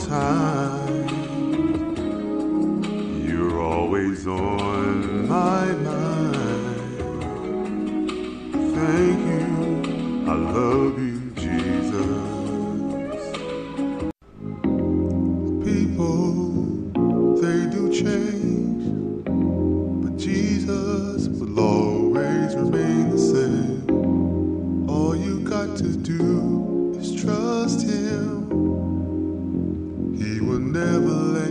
time. You're always on my mind. Thank you, I love you, Jesus. People, they do change, but Jesus will always remain the same. All you got to do is trust Him. He will never let